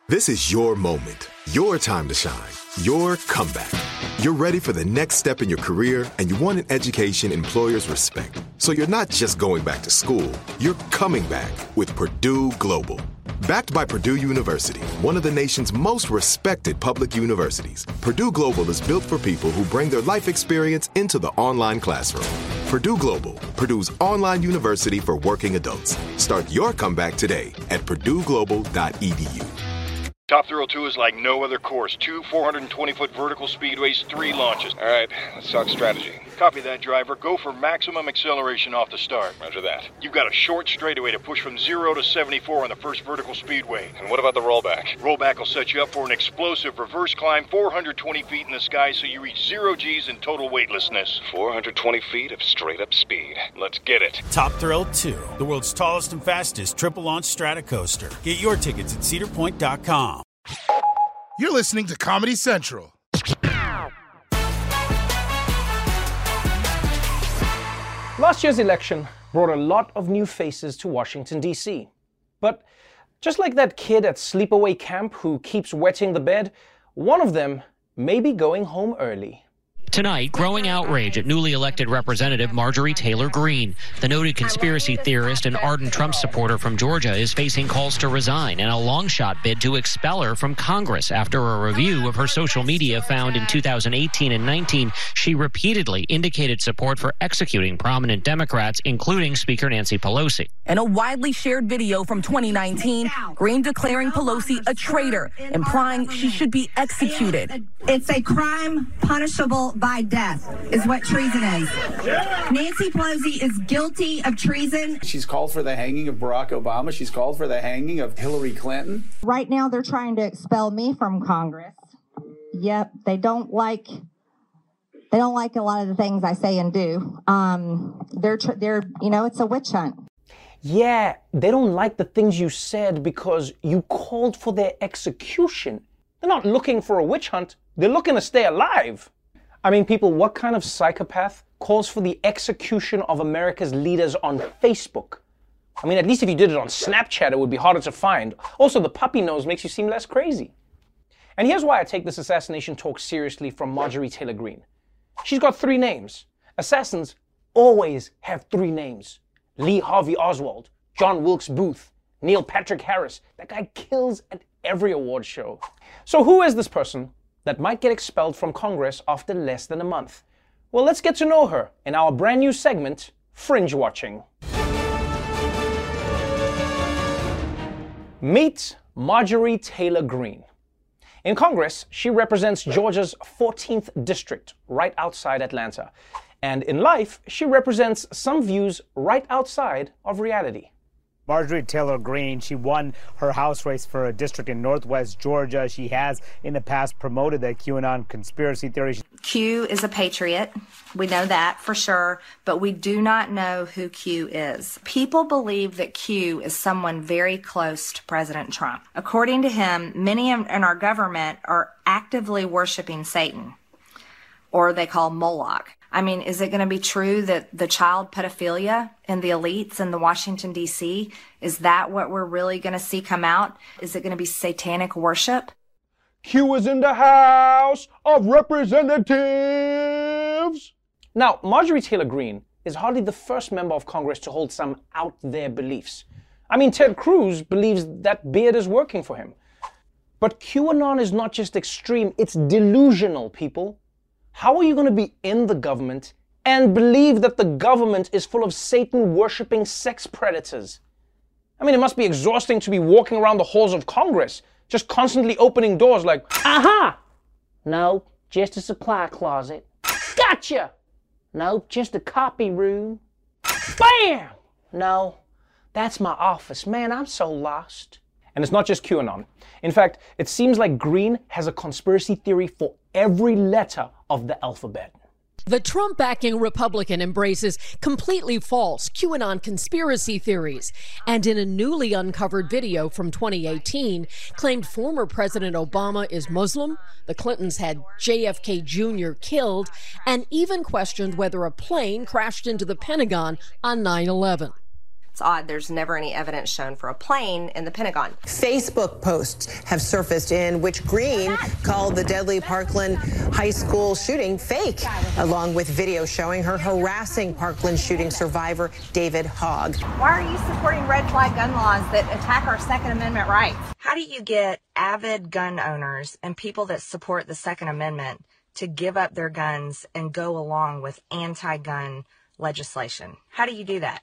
This is your moment, your time to shine, your comeback. You're ready for the next step in your career, and you want an education employers respect. So you're not just going back to school, you're coming back with Purdue Global. Backed by Purdue University, one of the nation's most respected public universities, Purdue Global is built for people who bring their life experience into the online classroom. Purdue Global, Purdue's online university for working adults. Start your comeback today at purdueglobal.edu. Top Thrill 2 is like no other course. 2 420-foot vertical speedways, 3 launches. All right, let's talk strategy. Copy that, driver. Go for maximum acceleration off the start. Roger that. You've got a short straightaway to push from 0 to 74 on the first vertical speedway. And what about the rollback? Rollback will set you up for an explosive reverse climb 420 feet in the sky so you reach 0 G's in total weightlessness. 420 feet of straight-up speed. Let's get it. Top Thrill 2, the world's tallest and fastest triple-launch Stratocoaster. Get your tickets at cedarpoint.com. You're listening to Comedy Central. Last year's election brought a lot of new faces to Washington, D.C. But just like that kid at sleepaway camp who keeps wetting the bed, one of them may be going home early. Tonight, growing outrage at newly elected Representative Marjorie Taylor Greene. The noted conspiracy theorist and ardent Trump supporter from Georgia is facing calls to resign and a long-shot bid to expel her from Congress. After a review of her social media found in 2018 and 19, she repeatedly indicated support for executing prominent Democrats, including Speaker Nancy Pelosi. In a widely shared video from 2019, Greene declaring Pelosi a traitor, implying she should be executed. It's a crime punishable by death, is what treason is. Nancy Pelosi is guilty of treason. She's called for the hanging of Barack Obama. She's called for the hanging of Hillary Clinton. Right now, they're trying to expel me from Congress. Yep, they don't like a lot of the things I say and do. They're it's a witch hunt. Yeah, they don't like the things you said because you called for their execution. They're not looking for a witch hunt. They're looking to stay alive. I mean, people, what kind of psychopath calls for the execution of America's leaders on Facebook? I mean, at least if you did it on Snapchat, it would be harder to find. Also, the puppy nose makes you seem less crazy. And here's why I take this assassination talk seriously from Marjorie Taylor Greene. She's got 3 names. Assassins always have 3 names. Lee Harvey Oswald, John Wilkes Booth, Neil Patrick Harris. That guy kills at every award show. So who is this person that might get expelled from Congress after less than a month? Well, let's get to know her in our brand new segment, Fringe Watching. Meet Marjorie Taylor Greene. In Congress, she represents Georgia's 14th district, right outside Atlanta. And in life, she represents some views right outside of reality. Marjorie Taylor Greene, she won her House race for a district in Northwest Georgia. She has in the past promoted the QAnon conspiracy theory. Q is a patriot. We know that for sure, but we do not know who Q is. People believe that Q is someone very close to President Trump. According to him, many in our government are actively worshiping Satan, or they call Moloch. I mean, is it going to be true that the child pedophilia in the elites in the Washington, D.C., is that what we're really going to see come out? Is it going to be satanic worship? Q is in the House of Representatives. Now, Marjorie Taylor Greene is hardly the first member of Congress to hold some out there beliefs. I mean, Ted Cruz believes that beard is working for him. But QAnon is not just extreme, it's delusional, people. How are you going to be in the government and believe that the government is full of Satan-worshipping sex predators? I mean, it must be exhausting to be walking around the halls of Congress, just constantly opening doors like, aha! No, just a supply closet. Gotcha! No, just a copy room. Bam! No, that's my office. Man, I'm so lost. And it's not just QAnon. In fact, it seems like Greene has a conspiracy theory for every letter of the alphabet. The Trump-backing Republican embraces completely false QAnon conspiracy theories, and in a newly uncovered video from 2018, claimed former President Obama is Muslim, the Clintons had JFK Jr. killed, and even questioned whether a plane crashed into the Pentagon on 9/11. It's odd. There's never any evidence shown for a plane in the Pentagon. Facebook posts have surfaced in which Greene called the deadly Parkland high school shooting fake, along with video showing her harassing Parkland shooting survivor David Hogg. Why are you supporting red flag gun laws that attack our Second Amendment rights? How do you get avid gun owners and people that support the Second Amendment to give up their guns and go along with anti-gun legislation? How do you do that?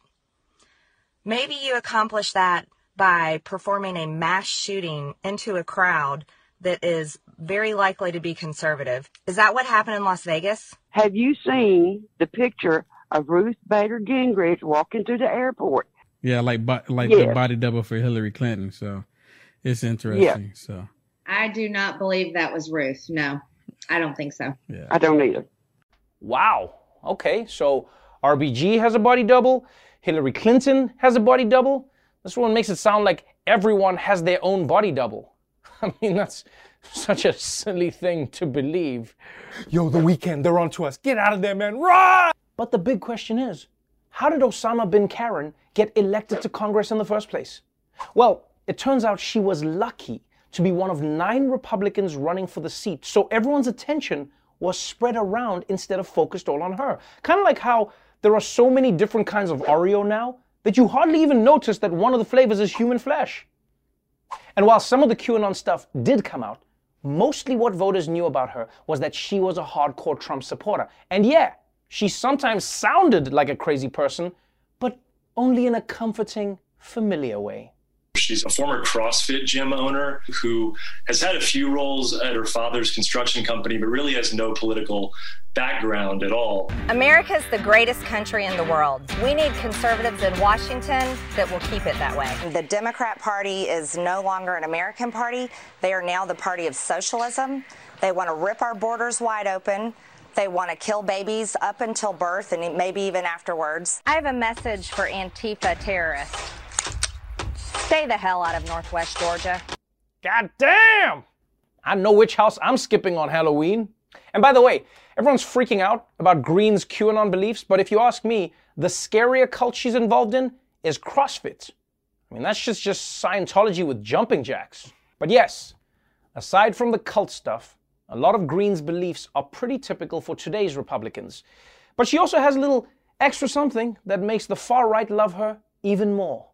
Maybe you accomplish that by performing a mass shooting into a crowd that is very likely to be conservative. Is that what happened in Las Vegas? Have you seen the picture of Ruth Bader Gingrich walking through the airport? Yeah, like Yes. the body double for Hillary Clinton. So it's interesting. Yeah. So I do not believe that was Ruth. No, I don't think so. Yeah. I don't either. Wow. Okay, so RBG has a body double. Hillary Clinton has a body double. This one makes it sound like everyone has their own body double. I mean, that's such a silly thing to believe. Yo, The Weeknd, they're on to us. Get out of there, man. Run! But the big question is, how did Osama bin Karen get elected to Congress in the first place? Well, it turns out she was lucky to be one of 9 Republicans running for the seat, so everyone's attention was spread around instead of focused all on her. Kind of like how there are so many different kinds of Oreo now that you hardly even notice that one of the flavors is human flesh. And while some of the QAnon stuff did come out, mostly what voters knew about her was that she was a hardcore Trump supporter. And yeah, she sometimes sounded like a crazy person, but only in a comforting, familiar way. She's a former CrossFit gym owner who has had a few roles at her father's construction company, but really has no political background at all. America's the greatest country in the world. We need conservatives in Washington that will keep it that way. The Democrat Party is no longer an American party. They are now the party of socialism. They want to rip our borders wide open. They want to kill babies up until birth and maybe even afterwards. I have a message for Antifa terrorists. Stay the hell out of Northwest Georgia. God damn! I know which house I'm skipping on Halloween. And by the way, everyone's freaking out about Greene's QAnon beliefs, but if you ask me, the scarier cult she's involved in is CrossFit. I mean, that's just Scientology with jumping jacks. But yes, aside from the cult stuff, a lot of Greene's beliefs are pretty typical for today's Republicans. But she also has a little extra something that makes the far right love her even more.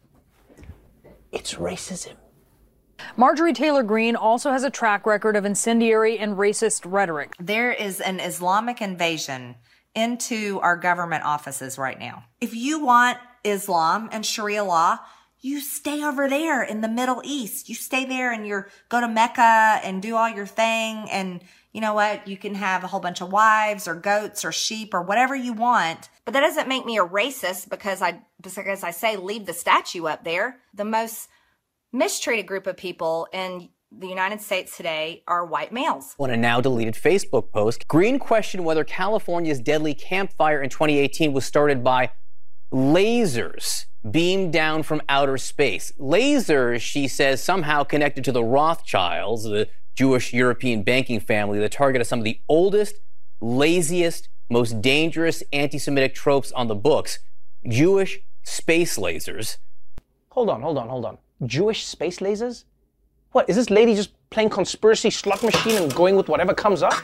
It's racism. Marjorie Taylor Greene also has a track record of incendiary and racist rhetoric. There is an Islamic invasion into our government offices right now. If you want Islam and Sharia law, you stay over there in the Middle East. You stay there and go to Mecca and do all your thing. And you know what? You can have a whole bunch of wives or goats or sheep or whatever you want. But that doesn't make me a racist because I say leave the statue up there. The most mistreated group of people in the United States today are white males. On a now deleted Facebook post, Greene questioned whether California's deadly campfire in 2018 was started by lasers beamed down from outer space. Lasers, she says, somehow connected to the Rothschilds, the Jewish European banking family, the target of some of the oldest, laziest, most dangerous anti-Semitic tropes on the books, Jewish space lasers. Hold on. Jewish space lasers? What, is this lady just playing conspiracy slot machine and going with whatever comes up?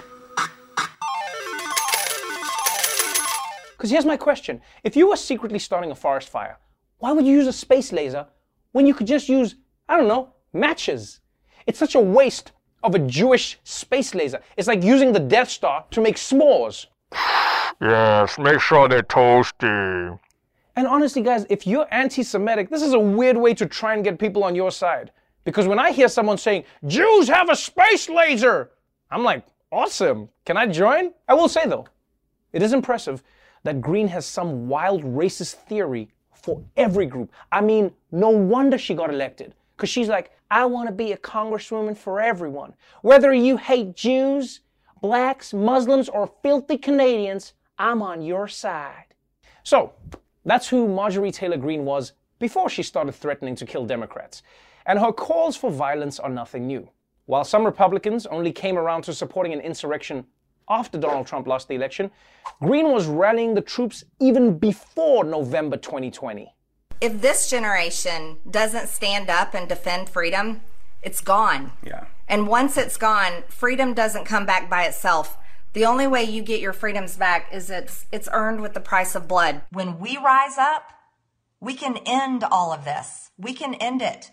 Because here's my question. If you were secretly starting a forest fire, why would you use a space laser when you could just use, I don't know, matches? It's such a waste of a Jewish space laser. It's like using the Death Star to make s'mores. Yes, make sure they're toasty. And honestly, guys, if you're anti-Semitic, this is a weird way to try and get people on your side. Because when I hear someone saying, Jews have a space laser, I'm like, awesome. Can I join? I will say, though, it is impressive that Greene has some wild racist theory for every group. I mean, no wonder she got elected. Because she's like, I want to be a congresswoman for everyone. Whether you hate Jews, blacks, Muslims, or filthy Canadians, I'm on your side. So, that's who Marjorie Taylor Greene was before she started threatening to kill Democrats. And her calls for violence are nothing new. While some Republicans only came around to supporting an insurrection after Donald Trump lost the election, Greene was rallying the troops even before November 2020. If this generation doesn't stand up and defend freedom, it's gone. Yeah. And once it's gone, freedom doesn't come back by itself. The only way you get your freedoms back is it's earned with the price of blood. When we rise up, we can end all of this. We can end it.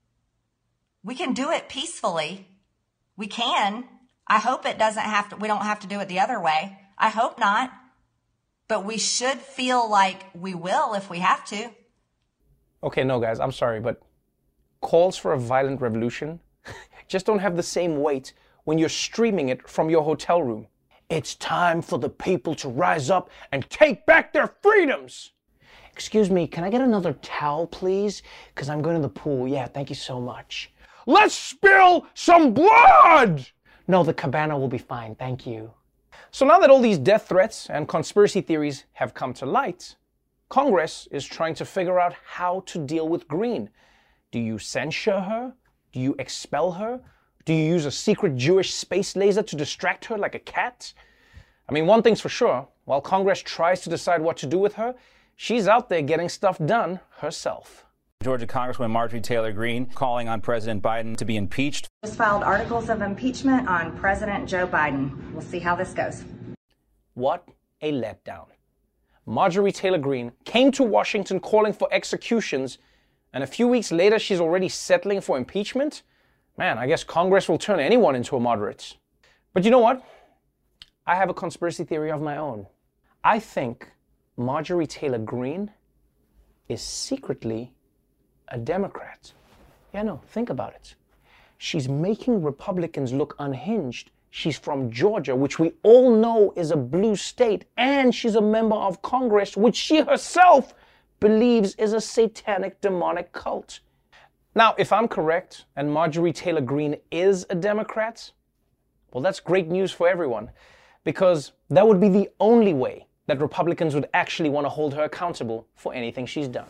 We can do it peacefully. We can. I hope it doesn't have to, we don't have to do it the other way. I hope not. But we should feel like we will if we have to. Okay, no, guys, I'm sorry, but calls for a violent revolution just don't have the same weight when you're streaming it from your hotel room. It's time for the people to rise up and take back their freedoms. Excuse me, can I get another towel, please? Because I'm going to the pool. Yeah, thank you so much. Let's spill some blood! No, the cabana will be fine, thank you. So now that all these death threats and conspiracy theories have come to light, Congress is trying to figure out how to deal with Greene. Do you censure her? Do you expel her? Do you use a secret Jewish space laser to distract her like a cat? I mean, one thing's for sure, while Congress tries to decide what to do with her, she's out there getting stuff done herself. Georgia Congresswoman Marjorie Taylor Greene calling on President Biden to be impeached. Just filed articles of impeachment on President Joe Biden. We'll see how this goes. What a letdown. Marjorie Taylor Greene came to Washington calling for executions, and a few weeks later she's already settling for impeachment? Man, I guess Congress will turn anyone into a moderate. But you know what? I have a conspiracy theory of my own. I think Marjorie Taylor Greene is secretly a Democrat. Yeah, no, think about it. She's making Republicans look unhinged. She's from Georgia, which we all know is a blue state, and she's a member of Congress, which she herself believes is a satanic, demonic cult. Now, if I'm correct, and Marjorie Taylor Greene is a Democrat, well, that's great news for everyone, because that would be the only way that Republicans would actually want to hold her accountable for anything she's done.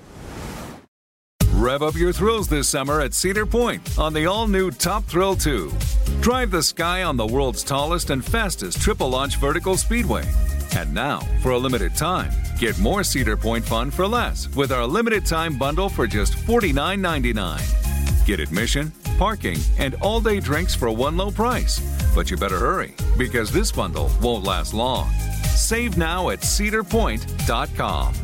Rev up your thrills this summer at Cedar Point on the all-new Top Thrill 2. Drive the sky on the world's tallest and fastest triple-launch vertical speedway. And now, for a limited time, get more Cedar Point fun for less with our limited-time bundle for just $49.99. Get admission, parking, and all-day drinks for one low price. But you better hurry, because this bundle won't last long. Save now at cedarpoint.com.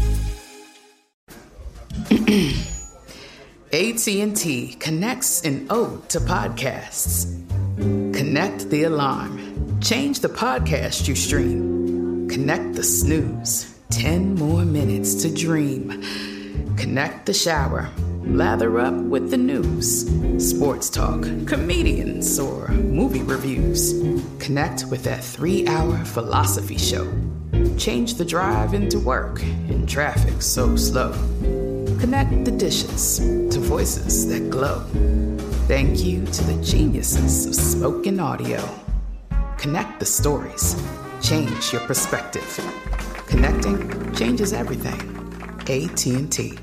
AT&T connects an ode to podcasts. Connect the alarm. Change the podcast you stream. Connect the snooze. 10 more minutes to dream. Connect the shower. Lather up with the news. Sports talk, comedians, or movie reviews. Connect with that 3-hour philosophy show. Change the drive into work in traffic so slow. Connect the dishes to voices that glow. Thank you to the geniuses of spoken audio. Connect the stories. Change your perspective. Connecting changes everything. AT&T.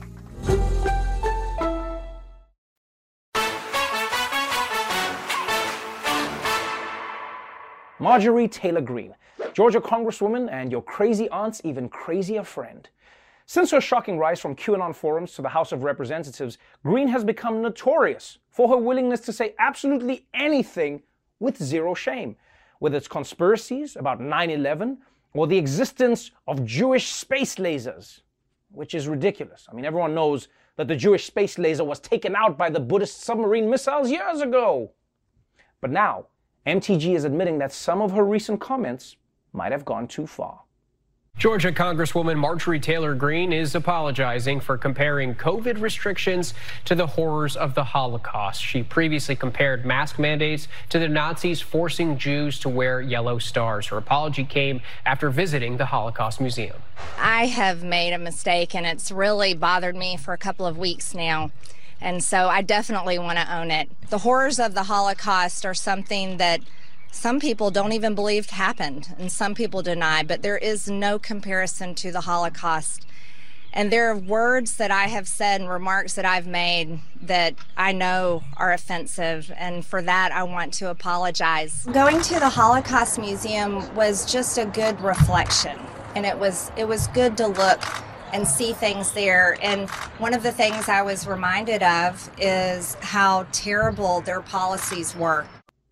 Marjorie Taylor Greene, Georgia Congresswoman and your crazy aunt's even crazier friend. Since her shocking rise from QAnon forums to the House of Representatives, Greene has become notorious for her willingness to say absolutely anything with zero shame, whether it's conspiracies about 9/11 or the existence of Jewish space lasers, which is ridiculous. I mean, everyone knows that the Jewish space laser was taken out by the Buddhist submarine missiles years ago. But now, MTG is admitting that some of her recent comments might have gone too far. Georgia Congresswoman Marjorie Taylor Greene is apologizing for comparing COVID restrictions to the horrors of the Holocaust. She previously compared mask mandates to the Nazis forcing Jews to wear yellow stars. Her apology came after visiting the Holocaust Museum. I have made a mistake, and it's really bothered me for a couple of weeks now. And so I definitely want to own it. The horrors of the Holocaust are something that some people don't even believe happened, and some people deny, but there is no comparison to the Holocaust. And there are words that I have said and remarks that I've made that I know are offensive, and for that I want to apologize. Going to the Holocaust Museum was just a good reflection, and it was good to look and see things there. And one of the things I was reminded of is how terrible their policies were.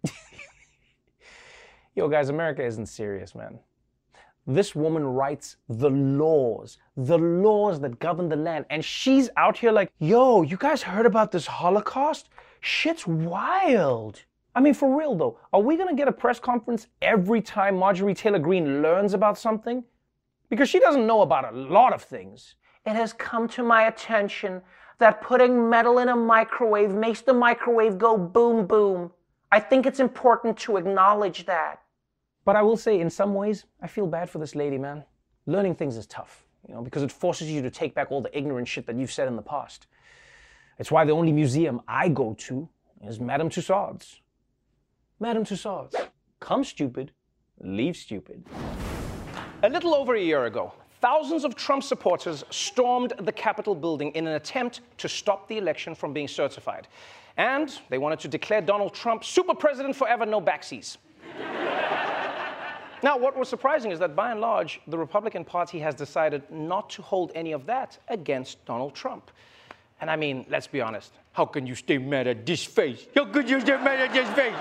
Yo, guys, America isn't serious, man. This woman writes the laws that govern the land. And she's out here like, yo, you guys heard about this Holocaust? Shit's wild. I mean, for real though, are we gonna get a press conference every time Marjorie Taylor Greene learns about something? Because she doesn't know about a lot of things. It has come to my attention that putting metal in a microwave makes the microwave go boom, boom. I think it's important to acknowledge that. But I will say, in some ways, I feel bad for this lady, man. Learning things is tough, you know, because it forces you to take back all the ignorant shit that you've said in the past. It's why the only museum I go to is Madame Tussauds. Madame Tussauds. Come stupid, leave stupid. A little over a year ago, thousands of Trump supporters stormed the Capitol building in an attempt to stop the election from being certified. And they wanted to declare Donald Trump super president forever, no backsies. Now, what was surprising is that by and large, the Republican Party has decided not to hold any of that against Donald Trump. And I mean, let's be honest. How can you stay mad at this face? How could you stay mad at this face?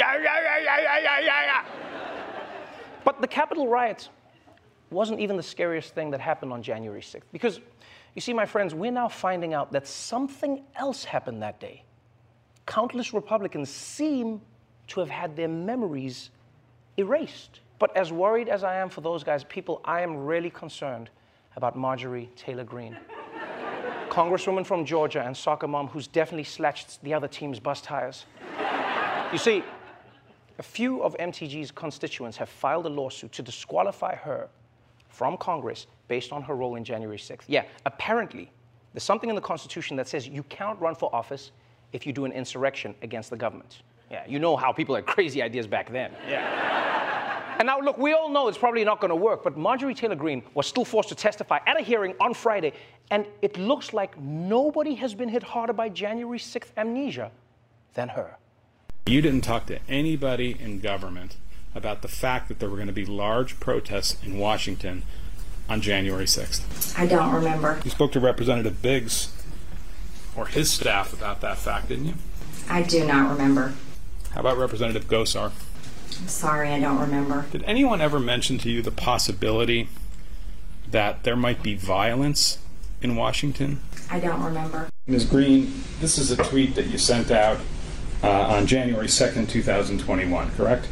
But the Capitol riot wasn't even the scariest thing that happened on January 6th. Because, you see, my friends, we're now finding out that something else happened that day. Countless Republicans seem to have had their memories erased. But as worried as I am for those guys, people, I am really concerned about Marjorie Taylor Greene. Congresswoman from Georgia and soccer mom who's definitely slashed the other team's bus tires. You see, a few of MTG's constituents have filed a lawsuit to disqualify her from Congress based on her role in January 6th. Yeah, apparently, there's something in the Constitution that says you can't run for office if you do an insurrection against the government. Yeah, you know how people had crazy ideas back then. Yeah. And now, look, we all know it's probably not going to work, but Marjorie Taylor Greene was still forced to testify at a hearing on Friday, and it looks like nobody has been hit harder by January 6th amnesia than her. You didn't talk to anybody in government about the fact that there were going to be large protests in Washington on January 6th. I don't remember. You spoke to Representative Biggs or his staff about that fact, didn't you? I do not remember. How about Representative Gosar? I'm sorry, I don't remember. Did anyone ever mention to you the possibility that there might be violence in Washington? I don't remember. Ms. Greene, this is a tweet that you sent out on January 2nd, 2021, correct?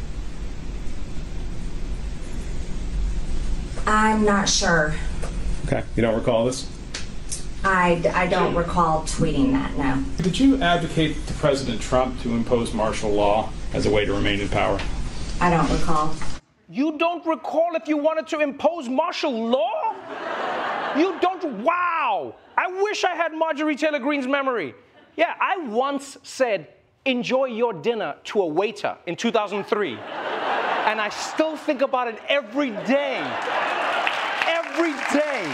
I'm not sure. Okay, you don't recall this? I don't recall tweeting that, no. Did you advocate to President Trump to impose martial law as a way to remain in power? I don't recall. You don't recall if you wanted to impose martial law? You don't? Wow! I wish I had Marjorie Taylor Greene's memory. Yeah, I once said, enjoy your dinner to a waiter in 2003. And I still think about it every day. Every day.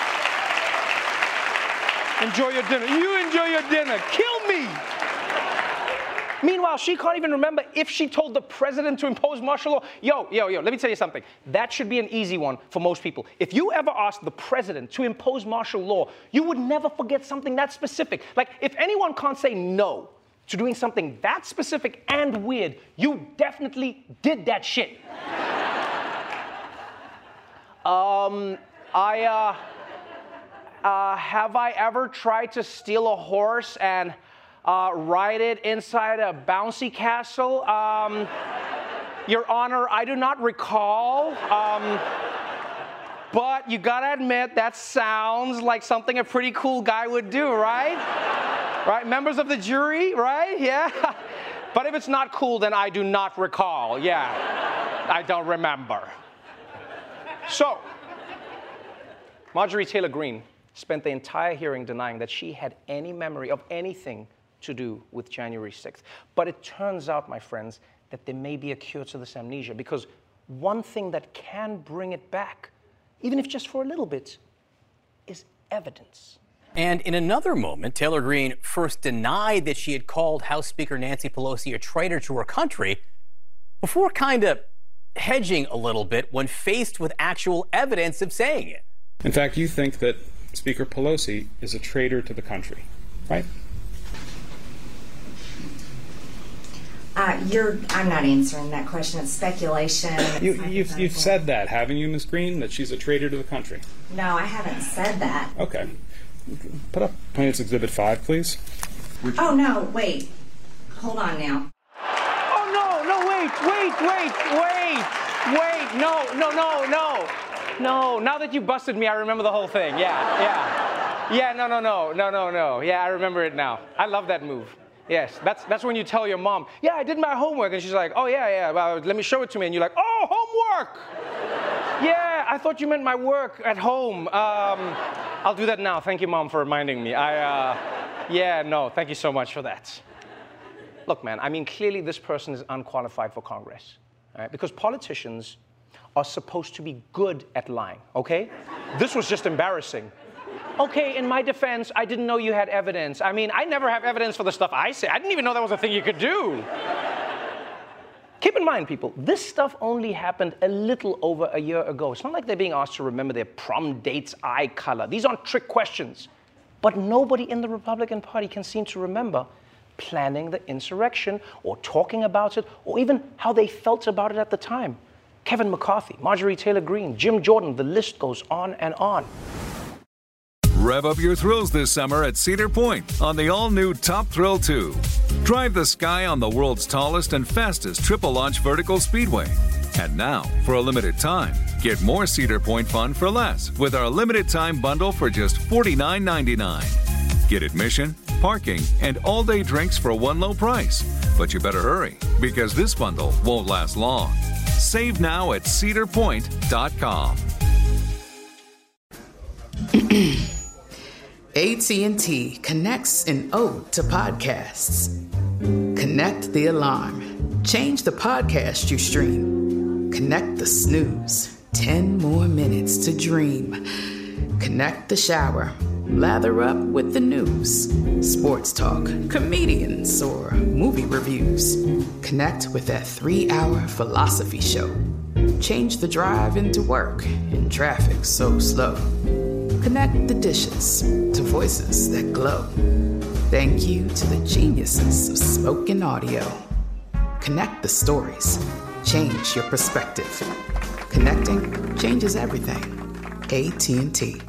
Enjoy your dinner. You enjoy your dinner. Kill me. Meanwhile, she can't even remember if she told the president to impose martial law. Yo, let me tell you something. That should be an easy one for most people. If you ever asked the president to impose martial law, you would never forget something that specific. Like, if anyone can't say no to doing something that specific and weird, you definitely did that shit. Have I ever tried to steal a horse and ride it inside a bouncy castle? Your Honor, I do not recall. But you gotta admit, that sounds like something a pretty cool guy would do, right? Right? Members of the jury, right? Yeah. But if it's not cool, then I do not recall. Yeah. I don't remember. So, Marjorie Taylor Greene spent the entire hearing denying that she had any memory of anything to do with January 6th. But it turns out, my friends, that there may be a cure to this amnesia, because one thing that can bring it back, even if just for a little bit, is evidence. And in another moment, Taylor Greene first denied that she had called House Speaker Nancy Pelosi a traitor to her country, before kind of hedging a little bit when faced with actual evidence of saying it. In fact, you think that Speaker Pelosi is a traitor to the country, right? I'm not answering that question. It's speculation. You've said that, haven't you, Ms. Green, that she's a traitor to the country? No, I haven't said that. Okay. Put up Plaintiff's Exhibit 5, please. Oh, no, wait. Hold on now. Oh, no, wait. No, now that you busted me, I remember the whole thing. Yeah, no. Yeah, I remember it now. I love that move. Yes, that's when you tell your mom, yeah, I did my homework, and she's like, oh, yeah, well, let me show it to me, and you're like, oh, homework! Yeah, I thought you meant my work at home. I'll do that now. Thank you, Mom, for reminding me. Thank you so much for that. Look, man, I mean, clearly this person is unqualified for Congress, right? Because politicians are supposed to be good at lying, okay? This was just embarrassing. Okay, in my defense, I didn't know you had evidence. I mean, I never have evidence for the stuff I say. I didn't even know that was a thing you could do. Keep in mind, people, this stuff only happened a little over a year ago. It's not like they're being asked to remember their prom date's eye color. These aren't trick questions. But nobody in the Republican Party can seem to remember planning the insurrection or talking about it or even how they felt about it at the time. Kevin McCarthy, Marjorie Taylor Greene, Jim Jordan, the list goes on and on. Rev up your thrills this summer at Cedar Point on the all-new Top Thrill 2. Drive the sky on the world's tallest and fastest triple-launch vertical speedway. And now, for a limited time, get more Cedar Point fun for less with our limited-time bundle for just $49.99. Get admission, parking, and all-day drinks for one low price. But you better hurry, because this bundle won't last long. Save now at cedarpoint.com. AT&T connects an ode to podcasts. Connect the alarm. Change the podcast you stream. Connect the snooze. 10 more minutes to dream. Connect the shower. Lather up with the news. Sports talk, comedians, or movie reviews. Connect with that 3-hour philosophy show. Change the drive into work in traffic so slow. Connect the dishes to voices that glow. Thank you to the geniuses of spoken audio. Connect the stories. Change your perspective. Connecting changes everything. AT&T.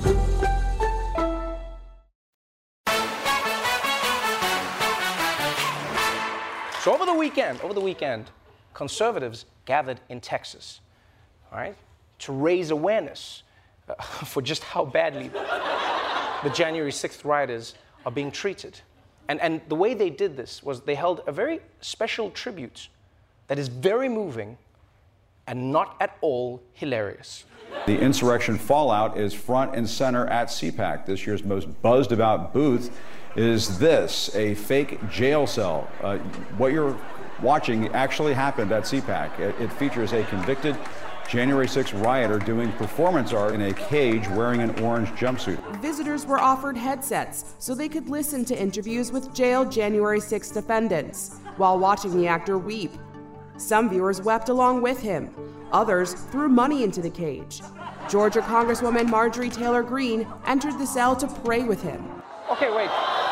So over the weekend, conservatives gathered in Texas, all right, to raise awareness for just how badly the January 6th rioters are being treated. And the way they did this was they held a very special tribute that is very moving and not at all hilarious. The insurrection fallout is front and center at CPAC. This year's most buzzed about booth is this, a fake jail cell. What you're watching actually happened at CPAC. It features a convicted January 6th rioter doing performance art in a cage wearing an orange jumpsuit. Visitors were offered headsets so they could listen to interviews with jailed January 6th defendants while watching the actor weep. Some viewers wept along with him. Others threw money into the cage. Georgia Congresswoman Marjorie Taylor Greene entered the cell to pray with him. Okay, wait.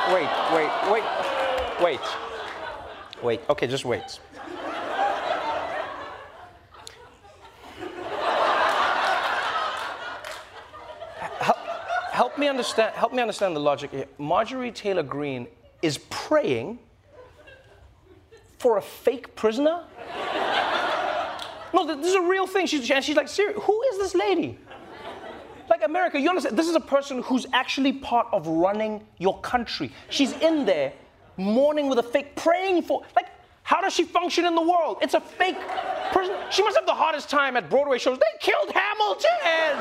Okay, just wait. Help me understand the logic here. Marjorie Taylor Greene is praying for a fake prisoner? No, this is a real thing. She's like, seriously, who is this lady? Like, America, you understand, this is a person who's actually part of running your country. She's in there mourning with a fake, praying for, like, how does she function in the world? It's a fake person. She must have the hardest time at Broadway shows. They killed Hamilton!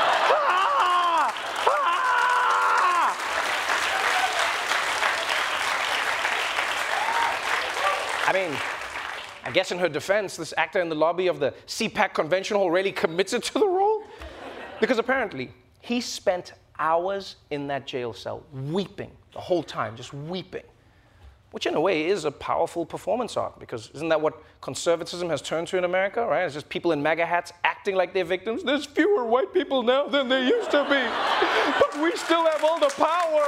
I mean, I guess in her defense, this actor in the lobby of the CPAC convention hall really commits it to the role. Because apparently, he spent hours in that jail cell weeping the whole time, just weeping. Which in a way is a powerful performance art, because isn't that what conservatism has turned to in America, right? It's just people in MAGA hats acting acting like they're victims. There's fewer white people now than there used to be. But we still have all the power.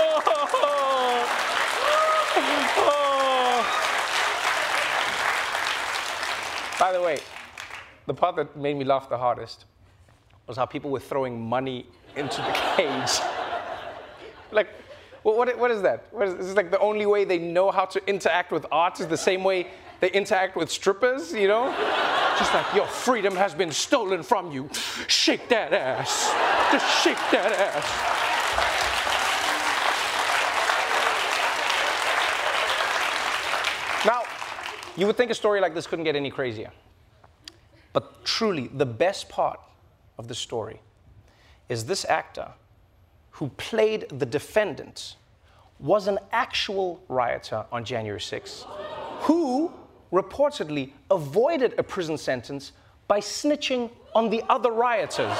By the way, the part that made me laugh the hardest was how people were throwing money into the cage. Like, what is that? Is this like the only way they know how to interact with art is the same way they interact with strippers, you know? Just like, your freedom has been stolen from you. Shake that ass. Just shake that ass. Now, you would think a story like this couldn't get any crazier. But truly, the best part of the story is this actor who played the defendant was an actual rioter on January 6th, who reportedly avoided a prison sentence by snitching on the other rioters.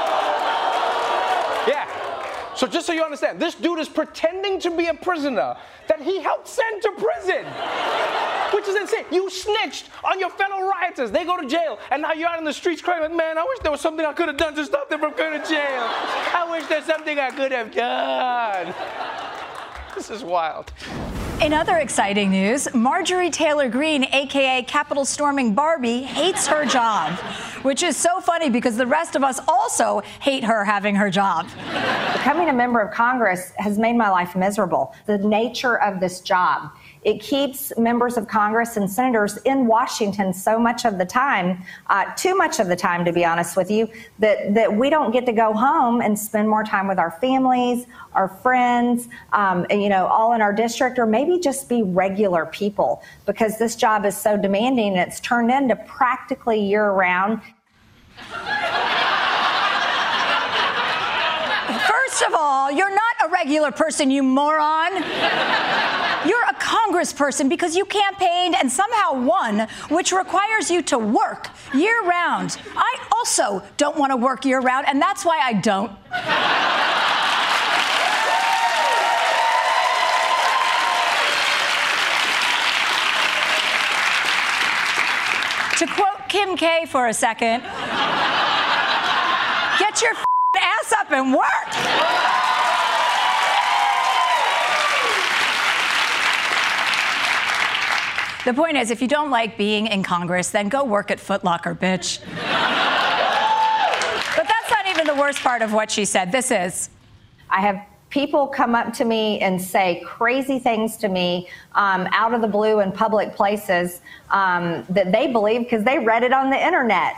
Yeah. So just so you understand, this dude is pretending to be a prisoner that he helped send to prison. Which is insane. You snitched on your fellow rioters. They go to jail, and now you're out in the streets crying like, man, I wish there was something I could have done to stop them from going to jail. I wish there's something I could have done. This is wild. In other exciting news, Marjorie Taylor Greene, a.k.a. Capitol storming Barbie, hates her job, which is so funny because the rest of us also hate her having her job. Becoming a member of Congress has made my life miserable. The nature of this job, it keeps members of Congress and senators in Washington so much of the time, too much of the time, to be honest with you, that we don't get to go home and spend more time with our families, our friends, all in our district, or maybe just be regular people, because this job is so demanding and it's turned into practically year-round. First of all, you're not a regular person, you moron. You're a congressperson because you campaigned and somehow won, which requires you to work year-round. I also don't want to work year-round, and that's why I don't. To quote Kim K for a second, get your ass up and work. The point is, if you don't like being in Congress, then go work at Foot Locker, bitch. But that's not even the worst part of what she said. This is. I have people come up to me and say crazy things to me out of the blue in public places that they believe because they read it on the internet.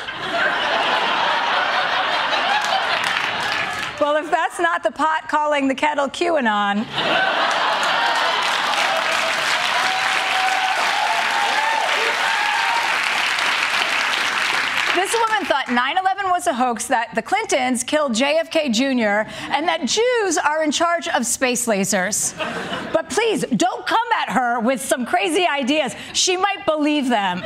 Well, if that's not the pot calling the kettle QAnon. This woman thought 9/11 was a hoax, that the Clintons killed JFK Jr., and that Jews are in charge of space lasers. But please, don't come at her with some crazy ideas. She might believe them.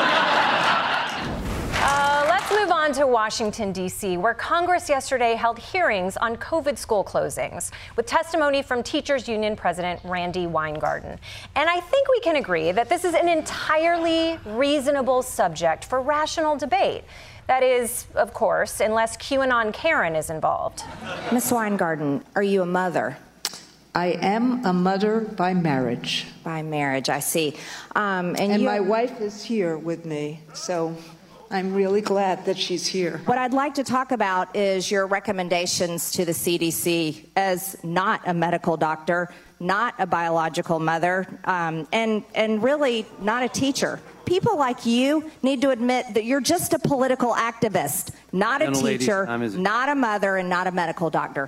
Let's move on to Washington, D.C., where Congress yesterday held hearings on COVID school closings with testimony from Teachers Union President Randi Weingarten. And I think we can agree that this is an entirely reasonable subject for rational debate. That is, of course, unless QAnon Karen is involved. Ms. Weingarten, are you a mother? I am a mother by marriage. By marriage, I see. And my wife is here with me, so I'm really glad that she's here. What I'd like to talk about is your recommendations to the CDC as not a medical doctor, not a biological mother, and really not a teacher. People like you need to admit that you're just a political activist, not a teacher, not a mother, and not a medical doctor.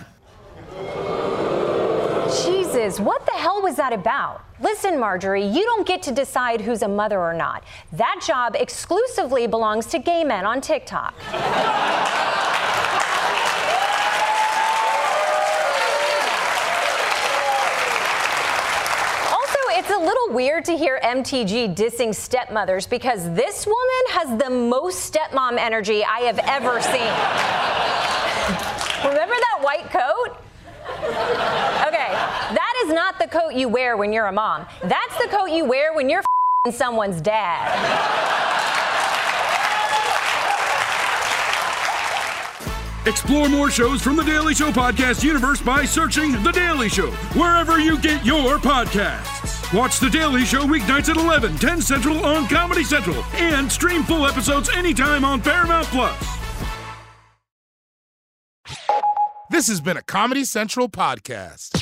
Jesus, what the hell was that about? Listen, Marjorie, you don't get to decide who's a mother or not. That job exclusively belongs to gay men on TikTok. Also, it's a little weird to hear MTG dissing stepmothers because this woman has the most stepmom energy I have ever seen. Remember that white coat? Okay, that is not the coat you wear when you're a mom. That's the coat you wear when you're someone's dad. Explore more shows from The Daily Show podcast universe by searching The Daily Show wherever you get your podcasts. Watch The Daily Show weeknights at 11, 10 Central on Comedy Central, and stream full episodes anytime on Paramount+. This has been a Comedy Central podcast.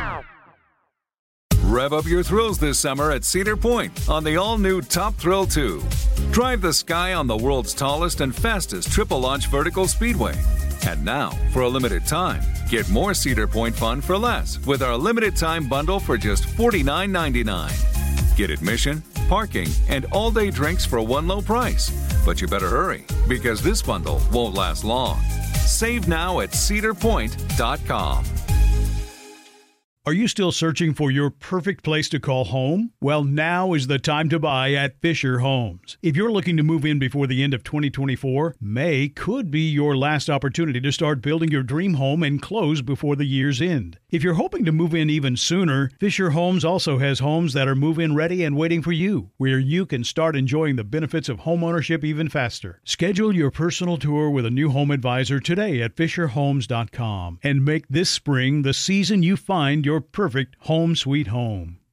Rev up your thrills this summer at Cedar Point on the all-new Top Thrill 2. Drive the sky on the world's tallest and fastest triple-launch vertical speedway. And now, for a limited time, get more Cedar Point fun for less with our limited-time bundle for just $49.99. Get admission, parking, and all-day drinks for one low price. But you better hurry, because this bundle won't last long. Save now at cedarpoint.com. Are you still searching for your perfect place to call home? Well, now is the time to buy at Fisher Homes. If you're looking to move in before the end of 2024, May could be your last opportunity to start building your dream home and close before the year's end. If you're hoping to move in even sooner, Fisher Homes also has homes that are move-in ready and waiting for you, where you can start enjoying the benefits of homeownership even faster. Schedule your personal tour with a new home advisor today at FisherHomes.com and make this spring the season you find your perfect home sweet home.